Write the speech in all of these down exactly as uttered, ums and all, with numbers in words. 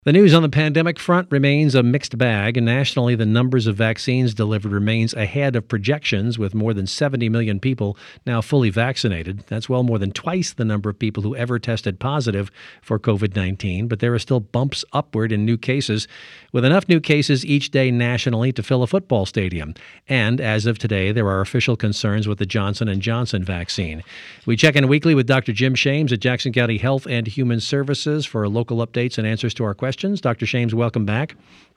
The news on the pandemic front remains a mixed bag, and nationally, the numbers of vaccines delivered remains ahead of projections, with more than seventy million people now fully vaccinated. That's well more than twice the number of people who ever tested positive for covid nineteen, but there are still bumps upward in new cases, with enough new cases each day nationally to fill a football stadium. And as of today, there are official concerns with the Johnson and Johnson vaccine. We check in weekly with Doctor Jim Shames at Jackson County Health and Human Services for local updates and answers to our questions. Doctor Shames, welcome back.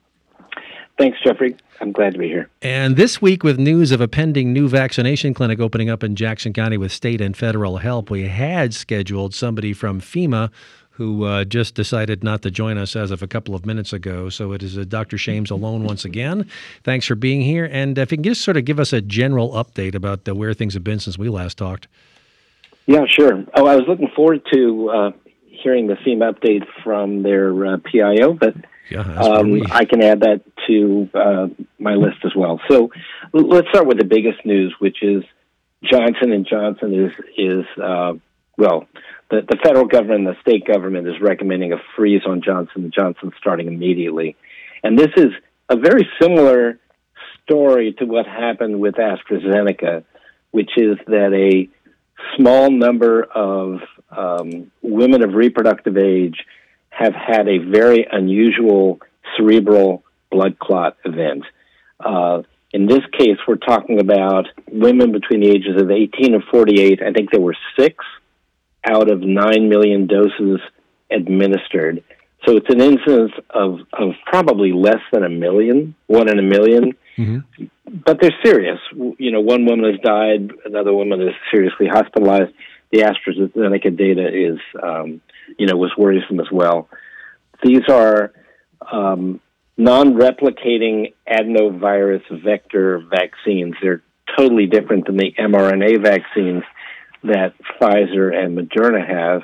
Thanks, Jeffrey. I'm glad to be here. And this week, with news of a pending new vaccination clinic opening up in Jackson County with state and federal help, we had scheduled somebody from FEMA who uh, just decided not to join us as of a couple of minutes ago. So it is uh, Doctor Shames alone once again. Thanks for being here. And if you can just sort of give us a general update about uh, where things have been since we last talked. Yeah, sure. Oh, I was looking forward to uh, hearing the FEMA update from their uh, P I O, but yeah, um, we... I can add that to uh, my list as well. So let's start with the biggest news, which is Johnson and Johnson is, is uh, well, the, the federal government and the state government is recommending a freeze on Johnson and Johnson starting immediately. And this is a very similar story to what happened with AstraZeneca, which is that a small number of um, women of reproductive age have had a very unusual cerebral blood clot event. Uh, in this case, we're talking about women between the ages of eighteen and forty-eight. I think there were six out of nine million doses administered. So it's an incidence of, of probably less than a million, one in a million. Mm-hmm. But they're serious. You know, one woman has died, another woman is seriously hospitalized. The AstraZeneca data is, um, you know, was worrisome as well. These are um, non-replicating adenovirus vector vaccines. They're totally different than the mRNA vaccines that Pfizer and Moderna have.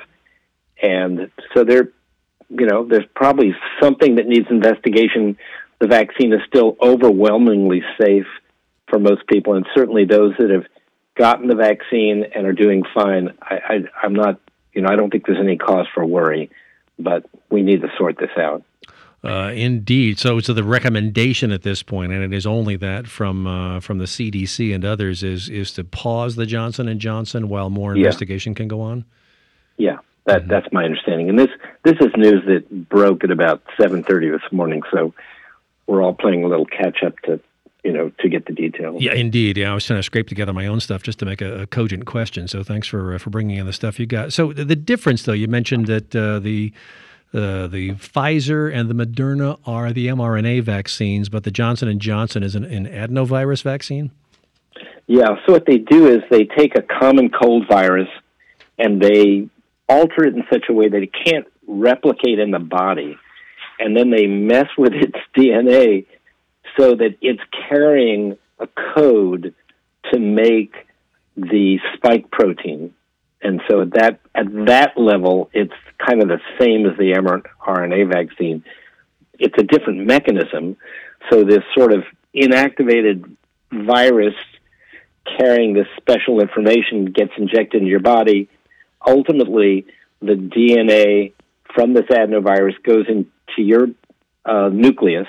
And so they're, you know, there's probably something that needs investigation. The vaccine is still overwhelmingly safe for most people, and certainly those that have gotten the vaccine and are doing fine. I, I, I'm not, you know, I don't think there's any cause for worry, but we need to sort this out. Uh, indeed. So, so the recommendation at this point, and it is only that from uh, from the C D C and others, is is to pause the Johnson and Johnson while more investigation yeah. can go on. Yeah, that mm-hmm. that's my understanding, and this this is news that broke at about seven thirty this morning. So we're all playing a little catch up to, you know, to get the details. Yeah, indeed. Yeah, I was trying to scrape together my own stuff just to make a, a cogent question. So thanks for uh, for bringing in the stuff you got. So the, the difference, though, you mentioned that uh, the uh, the Pfizer and the Moderna are the mRNA vaccines, but the Johnson and Johnson is an, an adenovirus vaccine. Yeah. So what they do is they take a common cold virus and they alter it in such a way that it can't replicate in the body, and then they mess with its D N A so that it's carrying a code to make the spike protein. And so at that at that level, it's kind of the same as the mRNA vaccine. It's a different mechanism. So this sort of inactivated virus carrying this special information gets injected into your body. Ultimately, the D N A from this adenovirus goes into your uh, nucleus,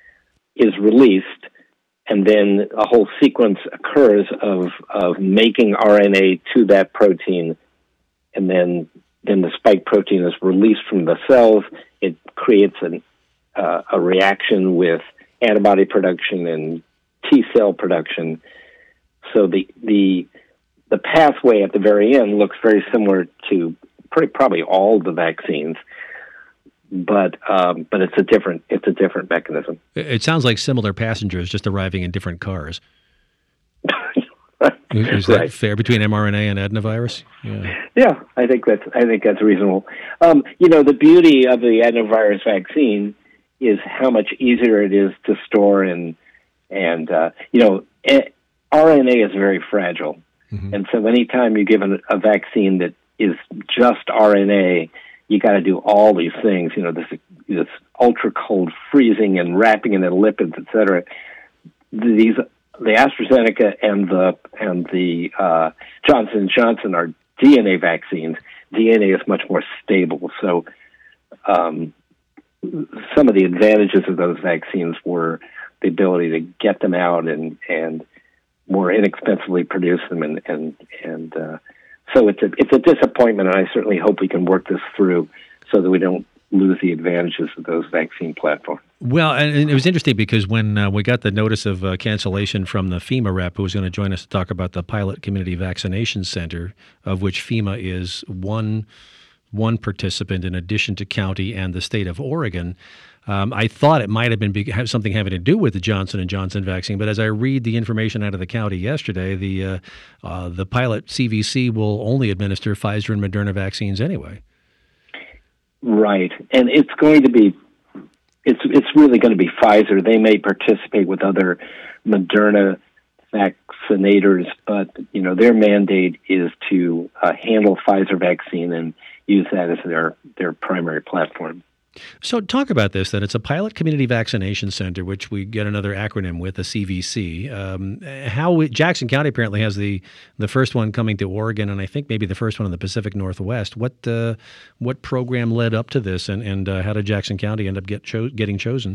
is released, and then a whole sequence occurs of of making R N A to that protein, and then then the spike protein is released from the cells. It creates an, uh, a reaction with antibody production and T cell production. So the the the pathway at the very end looks very similar to pretty probably all the vaccines. But um, but it's a different it's a different mechanism. It sounds like similar passengers just arriving in different cars. Is that right. fair between mRNA and adenovirus? Yeah. yeah, I think that's I think that's reasonable. Um, you know, the beauty of the adenovirus vaccine is how much easier it is to store, and and uh, you know, R N A is very fragile, mm-hmm. and so anytime you give a, a vaccine that is just R N A, you got to do all these things, you know, this this ultra cold freezing and wrapping it in lipids, et cetera. These the AstraZeneca and the and the uh, Johnson and Johnson are D N A vaccines. D N A is much more stable, so um, some of the advantages of those vaccines were the ability to get them out and, and more inexpensively produce them. And, and, and uh, so it's a, it's a disappointment, and I certainly hope we can work this through so that we don't lose the advantages of those vaccine platforms. Well, and, and it was interesting because when uh, we got the notice of uh, cancellation from the FEMA rep who was going to join us to talk about the pilot community vaccination center, of which FEMA is one one participant in addition to county and the state of Oregon, um, I thought it might have been be- have something having to do with the Johnson and Johnson vaccine. But as I read the information out of the county yesterday, the uh, uh, the pilot C V C will only administer Pfizer and Moderna vaccines anyway. Right, and it's going to be, it's it's really going to be Pfizer. They may participate with other Moderna vaccinators, but you know their mandate is to uh, handle Pfizer vaccine and use that as their their primary platform. So talk about this, that it's a pilot community vaccination center, which we get another acronym with, a C V C. Um, how we, Jackson County apparently has the, the first one coming to Oregon, and I think maybe the first one in the Pacific Northwest. What uh, what program led up to this, and, and uh, how did Jackson County end up get cho- getting chosen?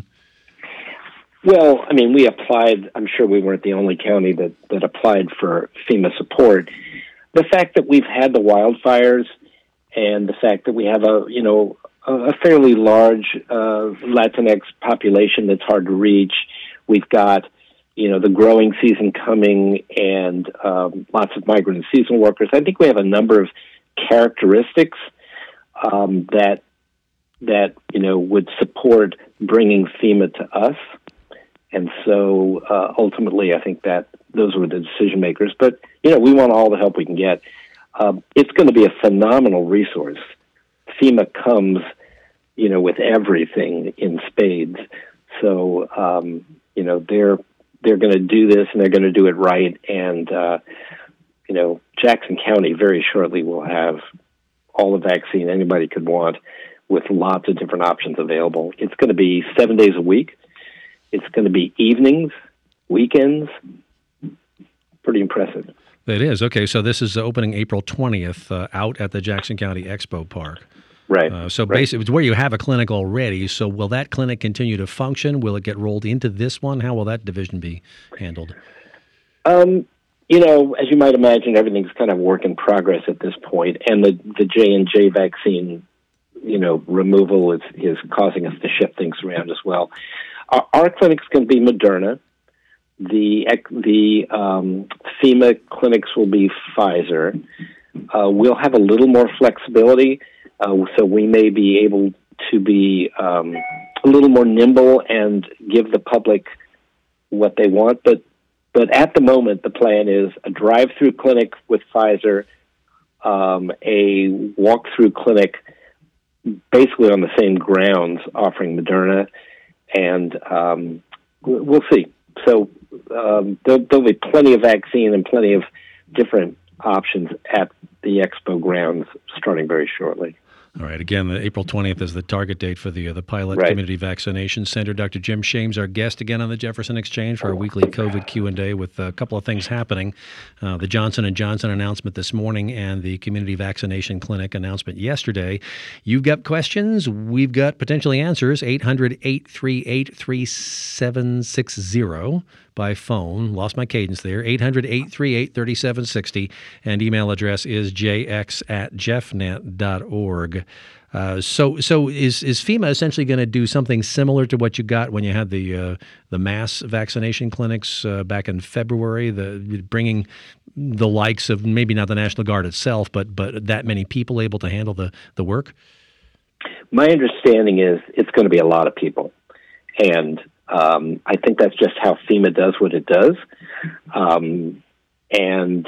Well, I mean, we applied. I'm sure we weren't the only county that, that applied for FEMA support. The fact that we've had the wildfires and the fact that we have a, you know, a fairly large uh, Latinx population that's hard to reach. We've got, you know, the growing season coming and um, lots of migrant and seasonal workers. I think we have a number of characteristics um, that that you know would support bringing FEMA to us. And so uh, ultimately, I think that those were the decision makers. But you know, we want all the help we can get. Um, it's going to be a phenomenal resource. FEMA comes, you know, with everything in spades. So, um, you know, they're they're going to do this, and they're going to do it right. And, uh, you know, Jackson County very shortly will have all the vaccine anybody could want with lots of different options available. It's going to be seven days a week. It's going to be evenings, weekends. Pretty impressive. It is. Okay, so this is opening April twentieth uh, out at the Jackson County Expo Park. Right. Uh, so right. basically, it's where you have a clinic already. So will that clinic continue to function? Will it get rolled into this one? How will that division be handled? Um, you know, as you might imagine, everything's kind of work in progress at this point, and the the J and J vaccine, you know, removal is is causing us to shift things around as well. Our, our clinic's going to be Moderna. The the um, FEMA clinics will be Pfizer. Uh, we'll have a little more flexibility, uh, so we may be able to be um, a little more nimble and give the public what they want. But but at the moment, the plan is a drive-through clinic with Pfizer, um, a walk-through clinic, basically on the same grounds, offering Moderna, and um, we'll see. So um, there'll, there'll be plenty of vaccine and plenty of different options at the expo grounds starting very shortly. All right. Again, the April twentieth is the target date for the uh, the pilot right. community vaccination center. Doctor Jim Shames, our guest again on the Jefferson Exchange for our weekly COVID Q and A with a couple of things happening. Uh, the Johnson and Johnson announcement this morning and the community vaccination clinic announcement yesterday. You've got questions. We've got potentially answers. eight hundred, eight three eight, three seven six zero by phone. Lost my cadence there. eight hundred, eight three eight, three seven six zero. And email address is j x at jeffnet dot org. Uh, so, so is is FEMA essentially going to do something similar to what you got when you had the uh, the mass vaccination clinics uh, back in February, the bringing the likes of maybe not the National Guard itself, but but that many people able to handle the, the work? My understanding is it's going to be a lot of people, and um, I think that's just how FEMA does what it does, um, and.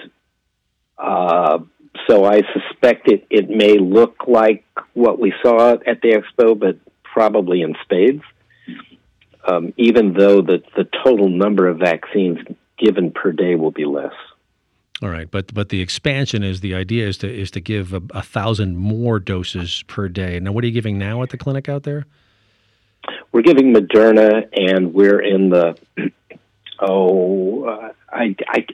Uh, So I suspect it, it may look like what we saw at the expo, but probably in spades, um, even though the, the total number of vaccines given per day will be less. All right, but but the expansion is the idea is to is to give a, a thousand more doses per day. Now, what are you giving now at the clinic out there? We're giving Moderna, and we're in the oh, uh, I. I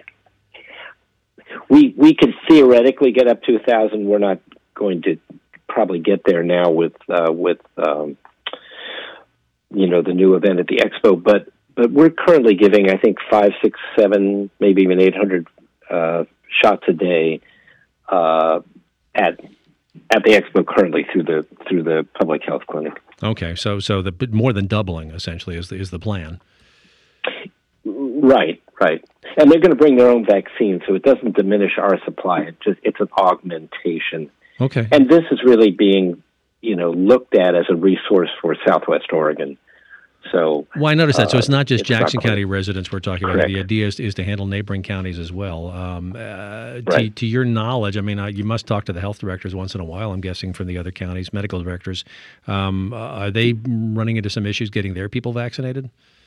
We we could theoretically get up to a thousand. We're not going to probably get there now with uh, with um, you know, the new event at the expo. But but we're currently giving, I think, five, six, seven, maybe even eight hundred uh, shots a day uh, at at the expo currently through the through the public health clinic. Okay, so so the more than doubling essentially is the, is the plan. Right, right. And they're going to bring their own vaccine, so it doesn't diminish our supply. It just it's an augmentation. Okay. And this is really being, you know, looked at as a resource for Southwest Oregon. So, well, I noticed that. Uh, so it's not just it's Jackson not County residents we're talking about. Correct. The idea is, is to handle neighboring counties as well. Um, uh, Right. to, to your knowledge, I mean, uh, you must talk to the health directors once in a while, I'm guessing, from the other counties, medical directors. Um, uh, are they running into some issues getting their people vaccinated?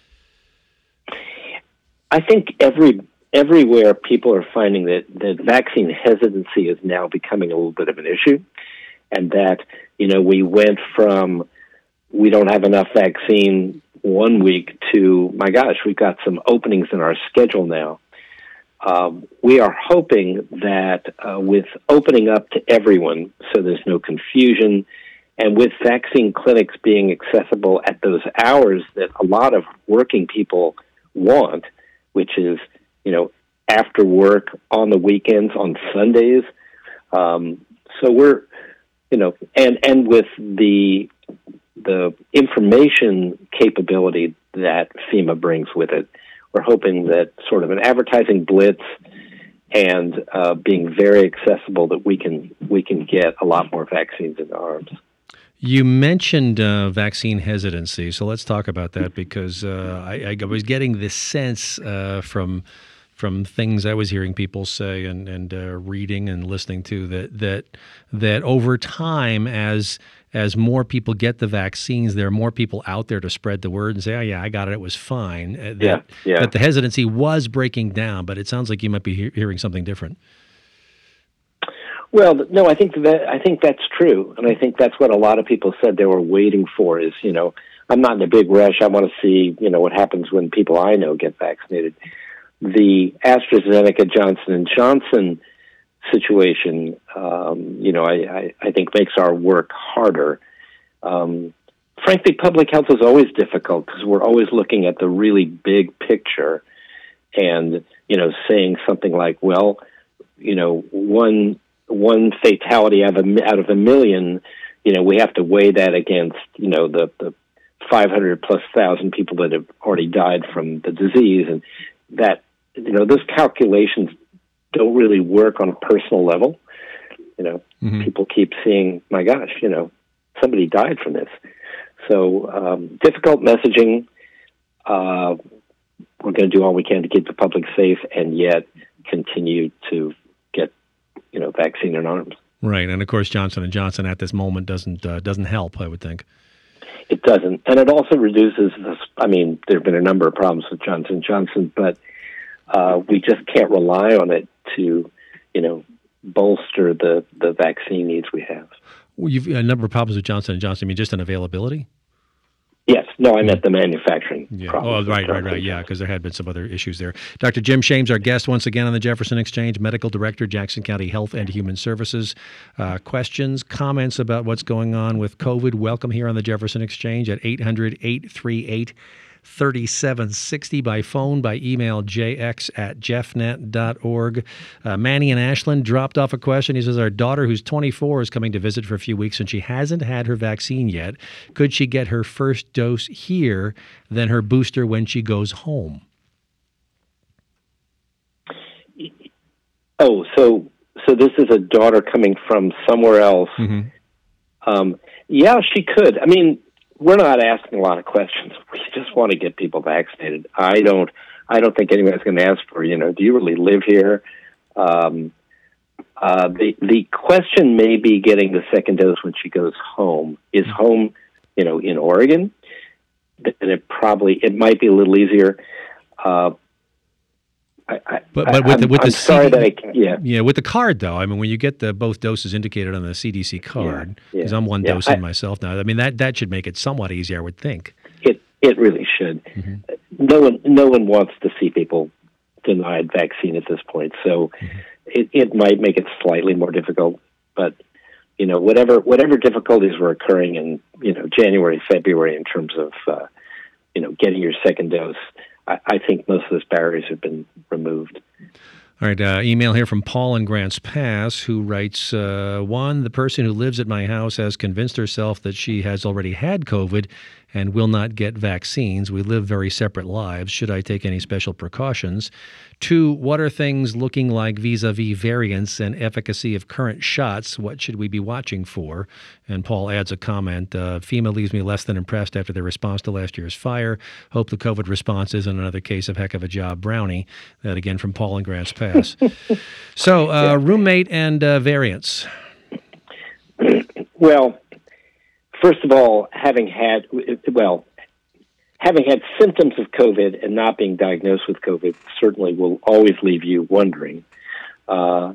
I think every everywhere people are finding that, that vaccine hesitancy is now becoming a little bit of an issue, and that, you know, we went from we don't have enough vaccine one week to, my gosh, we've got some openings in our schedule now. Um, we are hoping that uh, with opening up to everyone so there's no confusion, and with vaccine clinics being accessible at those hours that a lot of working people want, which is, you know, after work, on the weekends, on Sundays. Um, so we're, you know, and, and with the the information capability that FEMA brings with it, we're hoping that sort of an advertising blitz and uh, being very accessible, that we can we can get a lot more vaccines in our arms. You mentioned uh, vaccine hesitancy, so let's talk about that, because uh, I, I was getting this sense uh, from from things I was hearing people say and and uh, reading and listening to that that that over time, as as more people get the vaccines, there are more people out there to spread the word and say, "Oh yeah, I got it; it was fine." Uh, that, yeah, yeah. that the hesitancy was breaking down, but it sounds like you might be he- hearing something different. Well, no, I think that I think that's true, and I think that's what a lot of people said they were waiting for. Is, you know, I'm not in a big rush. I want to see, you know, what happens when people I know get vaccinated. The AstraZeneca Johnson and Johnson situation, um, you know, I, I, I think makes our work harder. Um, frankly, public health is always difficult because we're always looking at the really big picture, and, you know, saying something like, well, you know, one one fatality out of a, out of a million, you know, we have to weigh that against, you know, the, the five hundred plus thousand people that have already died from the disease, and that, you know, those calculations don't really work on a personal level. You know, mm-hmm. People keep seeing, my gosh, you know, somebody died from this. So um, difficult messaging. Uh, we're going to do all we can to keep the public safe, and yet continue to get, you know, vaccine in arms. Right, and of course, Johnson and Johnson at this moment doesn't uh, doesn't help, I would think. It doesn't, and it also reduces this. I mean, there have been a number of problems with Johnson and Johnson, but uh, we just can't rely on it to, you know, bolster the, the vaccine needs we have. Well, you've a number of problems with Johnson and Johnson. I mean, just an availability? Yes. No, I meant the manufacturing yeah. problems. Oh, right, right, right. Yeah, because there had been some other issues there. Doctor Jim Shames, our guest once again on the Jefferson Exchange, Medical Director, Jackson County Health and Human Services. Uh, questions, comments about what's going on with COVID, welcome here on the Jefferson Exchange at eight hundred, eight three eight, three seven six zero by phone, by email, jx at jeffnet dot org. Uh, Manny in Ashland dropped off a question. He says, our daughter, who's twenty-four, is coming to visit for a few weeks, and she hasn't had her vaccine yet. Could she get her first dose here, then her booster when she goes home? Oh, so so this is a daughter coming from somewhere else. Mm-hmm. Um, yeah, she could. I mean, we're not asking a lot of questions. We just want to get people vaccinated. I don't. I don't think anyone's going to ask for, you know, do you really live here? Um, uh, the the question may be getting the second dose when she goes home. Is home, you know, in Oregon? Then it probably it might be a little easier. Uh, I, I, but but with I'm, the with I'm the sorry C D, that I can, yeah yeah with the card though. I mean, when you get the both doses indicated on the C D C card, because yeah, yeah, I'm one yeah, dose I, in myself now. I mean, that that should make it somewhat easier, I would think. It it really should. Mm-hmm. No one no one wants to see people denied vaccine at this point, so mm-hmm. it it might make it slightly more difficult. But you know, whatever whatever difficulties were occurring in, you know, January, February in terms of, uh, you know, getting your second dose, I, I think most of those barriers have been removed. All right, uh, email here from Paul in Grants Pass, who writes, uh, one, the person who lives at my house has convinced herself that she has already had COVID and will not get vaccines. We live very separate lives. Should I take any special precautions? Two, what are things looking like vis-a-vis variants and efficacy of current shots? What should we be watching for? And Paul adds a comment, uh, FEMA leaves me less than impressed after their response to last year's fire. Hope the COVID response isn't another case of heck of a job brownie. That again from Paul in Grants Pass. So, uh, roommate and uh, variants. Well, first of all, having had, well, having had symptoms of COVID and not being diagnosed with COVID certainly will always leave you wondering. Uh,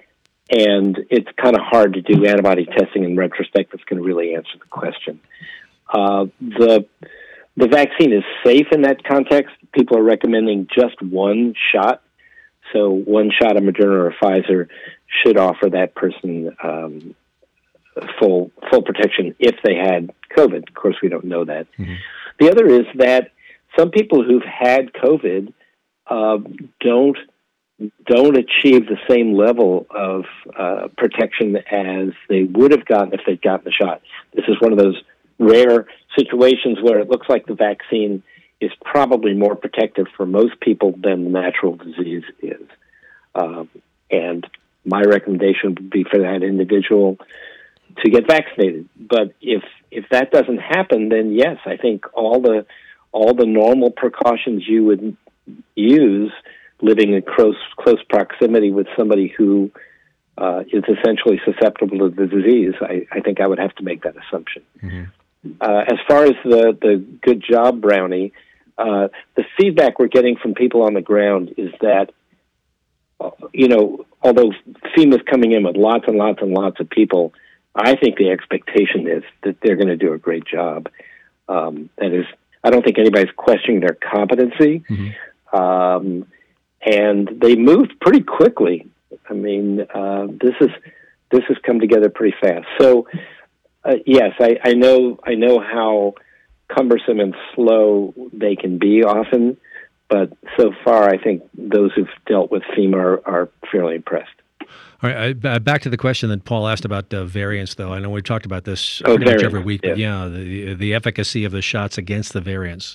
and it's kind of hard to do antibody testing in retrospect that's going to really answer the question. Uh, the the vaccine is safe in that context. People are recommending just one shot. So one shot of Moderna or Pfizer should offer that person um, full full protection if they had COVID. Of course, we don't know that. Mm-hmm. The other is that some people who've had COVID uh, don't don't achieve the same level of uh, protection as they would have gotten if they'd gotten the shot. This is one of those rare situations where it looks like the vaccine is probably more protective for most people than the natural disease is. Um, and my recommendation would be for that individual to get vaccinated. But if if that doesn't happen, then yes, I think all the all the normal precautions you would use living in close close proximity with somebody who uh, is essentially susceptible to the disease, I, I think I would have to make that assumption. Mm-hmm. Uh, as far as the, the good job brownie, uh, the feedback we're getting from people on the ground is that, uh, you know, although FEMA's coming in with lots and lots and lots of people, I think the expectation is that they're going to do a great job. Um, that is, I don't think anybody's questioning their competency. Mm-hmm. Um, and they moved pretty quickly. I mean, uh, this is this has come together pretty fast. So, uh, yes, I, I know I know how cumbersome and slow they can be often, but so far, I think those who've dealt with FEMA are, are fairly impressed. All right, uh, back to the question that Paul asked about uh, variants, though. I know we've talked about this oh, pretty much every week, but yeah, yeah the, the efficacy of the shots against the variants.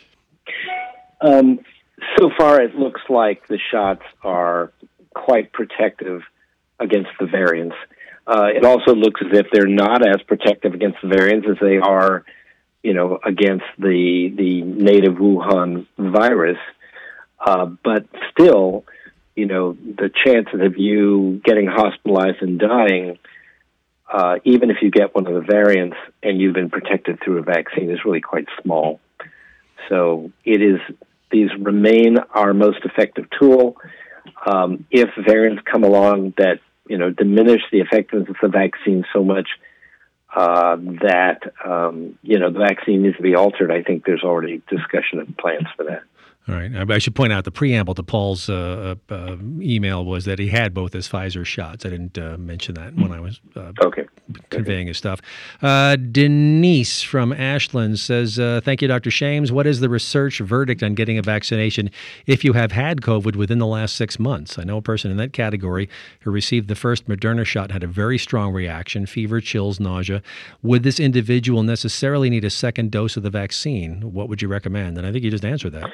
Um, so far, it looks like the shots are quite protective against the variants. Uh, it also looks as if they're not as protective against the variants as they are, you know, against the the native Wuhan virus. Uh, but still, you know, the chances of you getting hospitalized and dying, uh, even if you get one of the variants and you've been protected through a vaccine, is really quite small. So it is; these remain our most effective tool. Um, if variants come along that, you know, diminish the effectiveness of the vaccine so much uh, that, um, you know, the vaccine needs to be altered, I think there's already discussion and plans for that. All right. I should point out the preamble to Paul's uh, uh, email was that he had both his Pfizer shots. I didn't uh, mention that when I was uh, okay. conveying okay. his stuff. Uh, Denise from Ashland says, uh, thank you, Doctor Shames. What is the research verdict on getting a vaccination if you have had COVID within the last six months? I know a person in that category who received the first Moderna shot and had a very strong reaction, fever, chills, nausea. Would this individual necessarily need a second dose of the vaccine? What would you recommend? And I think you just answered that.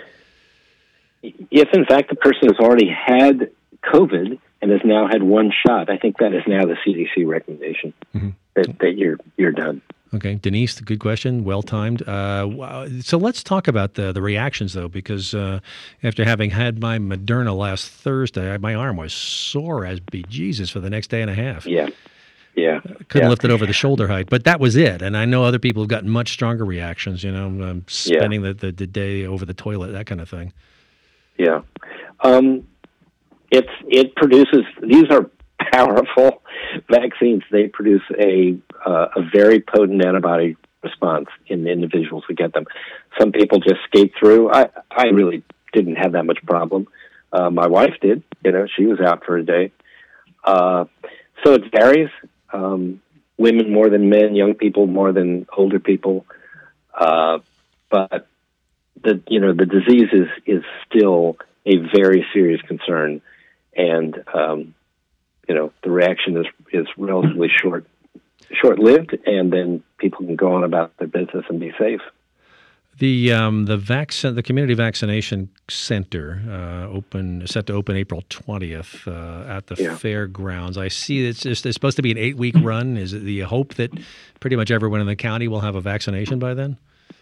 If, in fact, the person has already had COVID and has now had one shot, I think that is now the C D C recommendation mm-hmm. that, that you're you're done. Okay, Denise, good question, well timed. Uh, so let's talk about the the reactions, though, because uh, after having had my Moderna last Thursday, my arm was sore as bejesus for the next day and a half. Yeah, yeah. Couldn't yeah. lift it over the shoulder height, but that was it. And I know other people have gotten much stronger reactions. You know, um, spending yeah. the, the the day over the toilet, that kind of thing. Yeah, um, it's it produces. These are powerful vaccines. They produce a uh, a very potent antibody response in individuals who get them. Some people just skate through. I I really didn't have that much problem. Uh, my wife did. You know, she was out for a day. Uh, so it varies. Um, women more than men, young people more than older people. Uh, but the you know the disease is is still a very serious concern, and um, you know the reaction is is relatively short short lived, and then people can go on about their business and be safe. The um, the vaccine, the community vaccination center, uh, open set to open April twentieth uh, at the yeah. fairgrounds. I see it's just, it's supposed to be an eight week run. Is it the hope that pretty much everyone in the county will have a vaccination by then?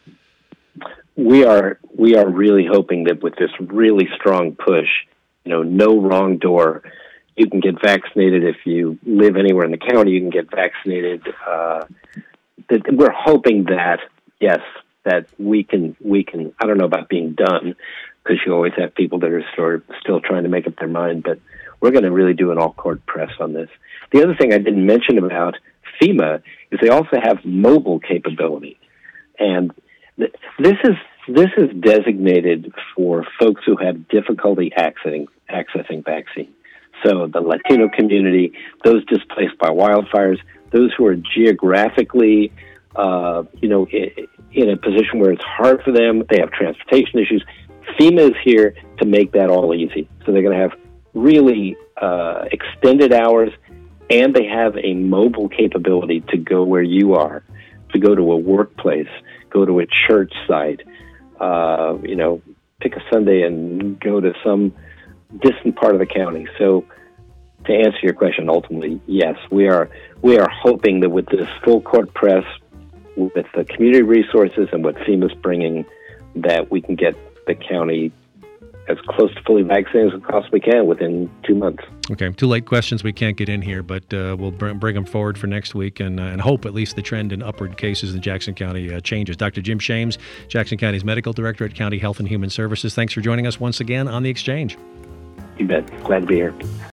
We are we are really hoping that with this really strong push, you know, no wrong door. You can get vaccinated if you live anywhere in the county. You can get vaccinated. Uh, that we're hoping that yes. that we can, we can, I don't know about being done, because you always have people that are still, still trying to make up their mind, but we're going to really do an all-court press on this. The other thing I didn't mention about FEMA is they also have mobile capability. And th- this is this is designated for folks who have difficulty accessing, accessing vaccine. So the Latino community, those displaced by wildfires, those who are geographically Uh, you know, in, in a position where it's hard for them, they have transportation issues. FEMA is here to make that all easy. So they're going to have really uh, extended hours, and they have a mobile capability to go where you are, to go to a workplace, go to a church site, uh, you know, pick a Sunday and go to some distant part of the county. So to answer your question, ultimately, yes, we are we are hoping that with this full court press, with the community resources and what FEMA's bringing, that we can get the county as close to fully vaccinated as we possibly can within two months. Okay, two late questions we can't get in here, but uh, we'll br- bring them forward for next week and, uh, and hope at least the trend in upward cases in Jackson County uh, changes. Doctor Jim Shames, Jackson County's Medical Director at County Health and Human Services, thanks for joining us once again on The Exchange. You bet. Glad to be here.